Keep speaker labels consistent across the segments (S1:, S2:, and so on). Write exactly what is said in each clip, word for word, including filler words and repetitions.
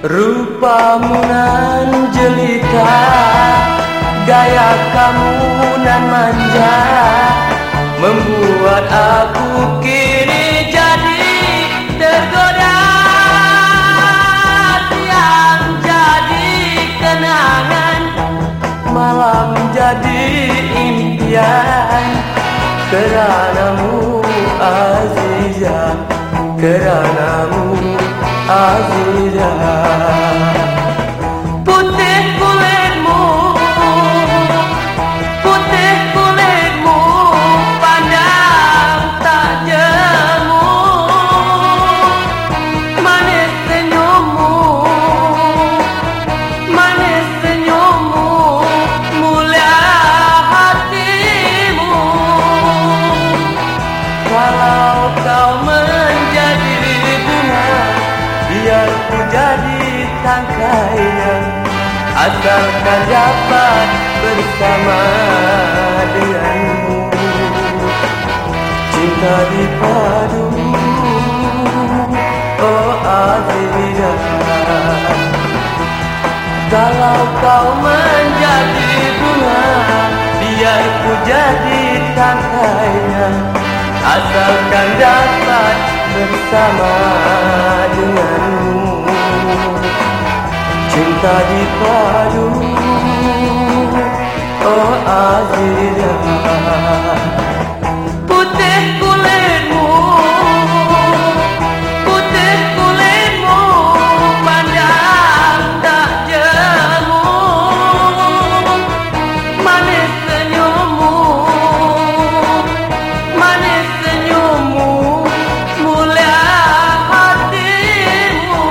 S1: Rupamu nan jelita, gaya kamu nan manja, membuat aku kini jadi tergoda. Siang jadi kenangan, malam jadi impian, keranamu Azizah, keranamu Azizah. Putih kulitmu, putih kulitmu, pandang tak jemu. Manis senyummu, manis senyummu, mulia hatimu. Walau kau menjadi bunga, biar ku jadi tangkainya, asalkan dapat bersama denganmu. Cinta dipadu, oh Azizah. Kalau kau menjadi bunga, biar ku jadi tangkainya, asalkan dapat bersama denganmu. Cinta dipadu, oh Azizah. Putih kulitmu, putih kulitmu, pandang tak jemu. Manis senyummu, manis senyummu, mulia hatimu.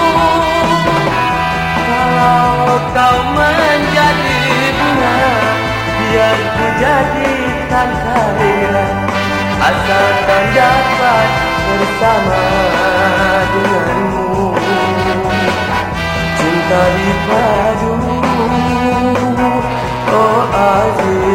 S1: Kalau kau menjadi bunga, biar ku jadi tangkainya, asalkan dapat bersama denganmu. Cinta dipadu, oh Aziz.